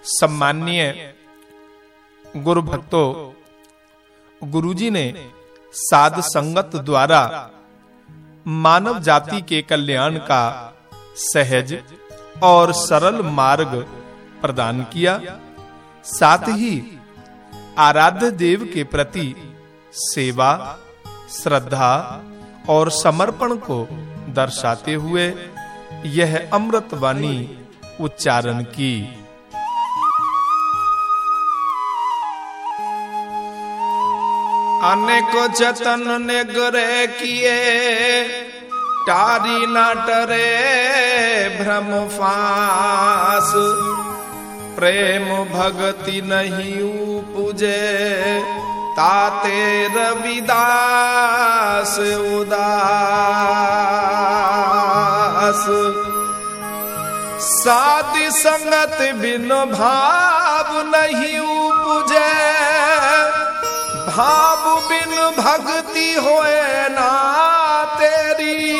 सम्माननीय गुरु भक्तों, गुरुजी ने साध संगत द्वारा मानव जाति के कल्याण का सहज और सरल मार्ग प्रदान किया। साथ ही आराध्य देव के प्रति सेवा, श्रद्धा और समर्पण को दर्शाते हुए यह अमृत वाणी उच्चारण की। अनेको जतन ने गरे किए, टारी ना टरे भ्रम फास। प्रेम भगति नहीं उपजे, ताते रविदास उदास। साधि संगत बिन भाव नहीं उपजे, भाव बिन भक्ति होए ना तेरी।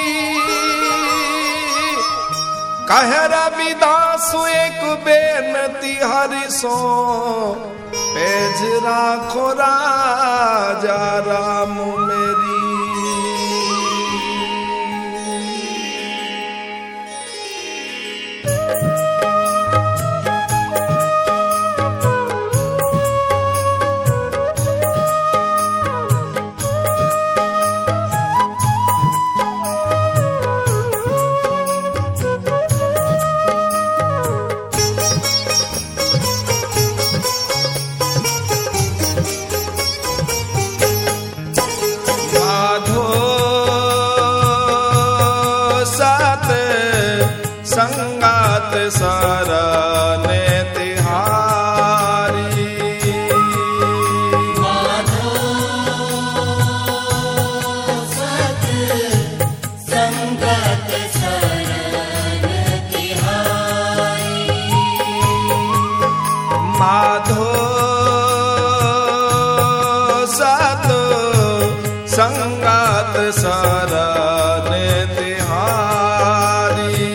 कह रविदास एक बेनती हरि सो, पेज राखो राजा राम मेरी। संगात सरने तिहारी। माधो सत संगत शरण तिहारी। माधो सत संगत शरण तिहारी।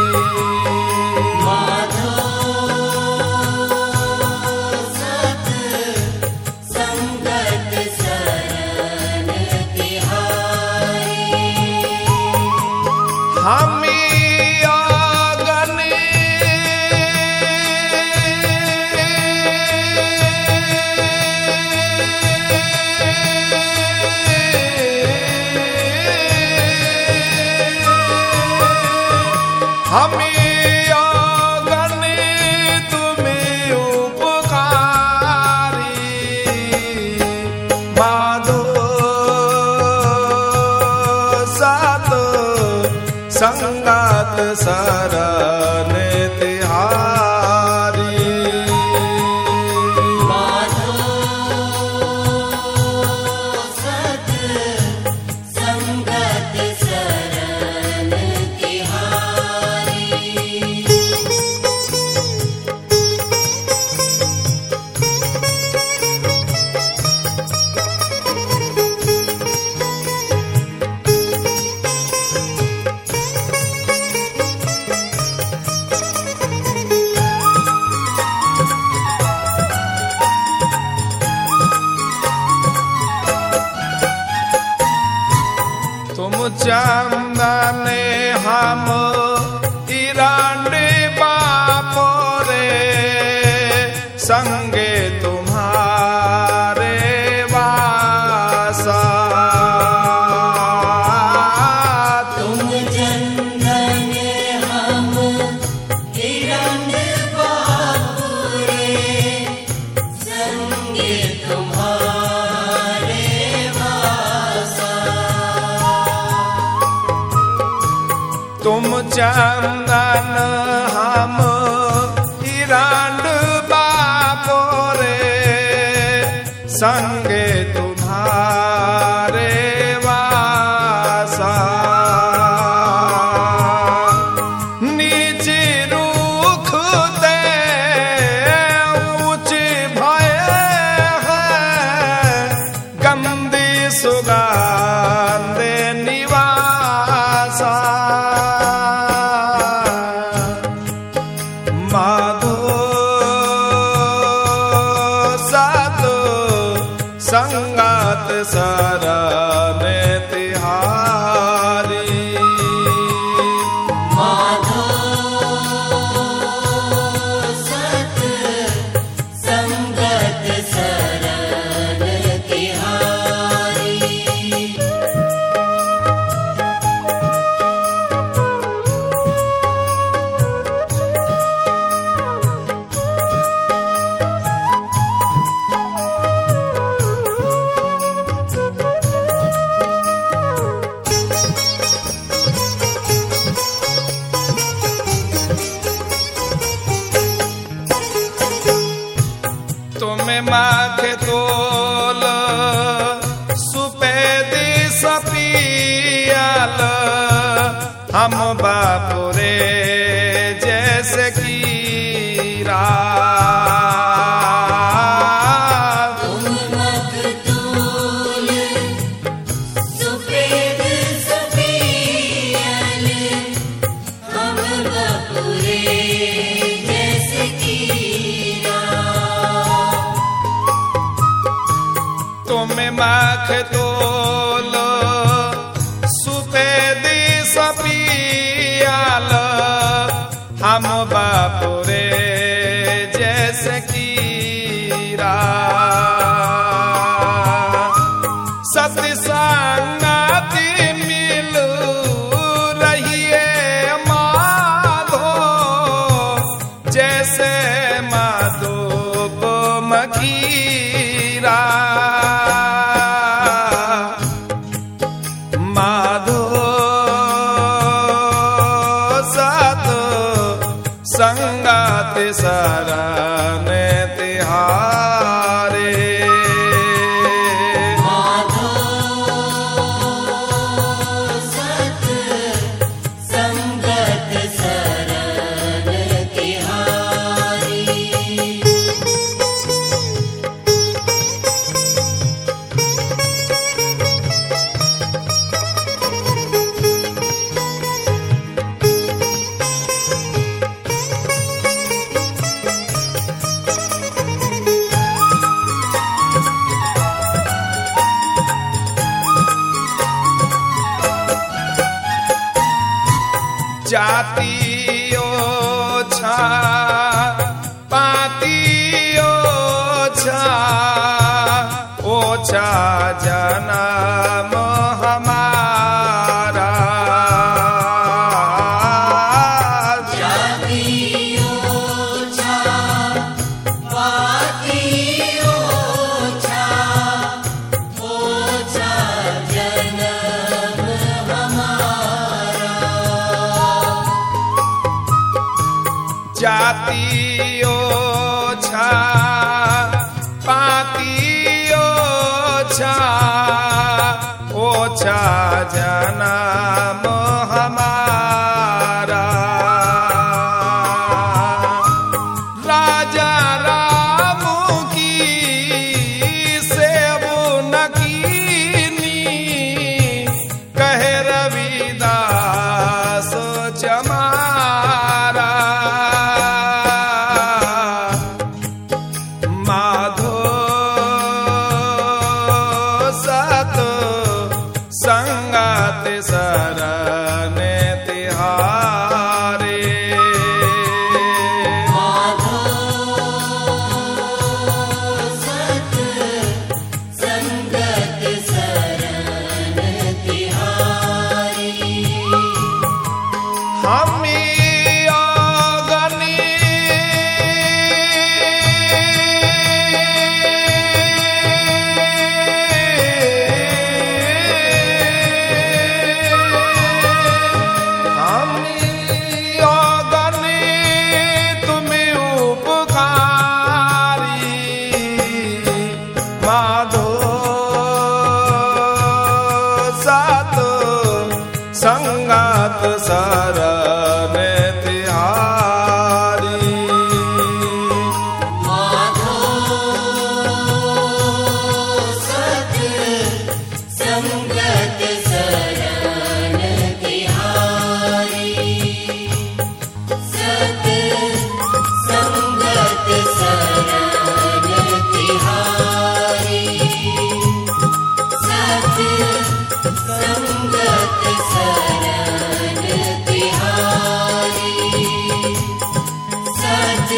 संगात शरण तिहारी। माधो सत संगत शरण तिहारी। चंदन हम इरांडे बापो रे, संगे तुम्हारे वासा। तुम चंदन हम इरांडे बापो रे, संगे तुम्हारे वासा। तुम चंदन हम इरांड बापो रे, संगे तुम्हारे वासा। नीचे रुख ते ऊंच भय है, गंदी सुगंध निवासा। माधो शरण तिहारी। माधो सत संगत शरण तिहारी। तुम्हें माखे तोल सुपेदी सपियाल हम बापुरे जैसे कीरा। तुम मखतूल सुपेद सपियल हम बपुरे जैसे कीरा। तुम्हें माखे तोल सुपेदी सपियाल हम बापुरे जैसे कीरा। सत्य संगति मिल रहिए माधो जैसे माधो को मखीरा। माधो सत संगत शरण तिहारे। माधो सत संगत शरण तिहारी। जाति ओछा पाति ओछा ओछा जन्म हमारा। जाति ओछा पाति ओछा ओछा जन्म हमारा। जाति ओछा पाति ओछा ओछा जन्म हमारा। राजा राम की सेवु न कीनी कहे रविदास चमारा।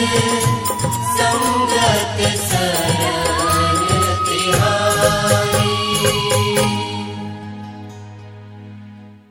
संगत सरल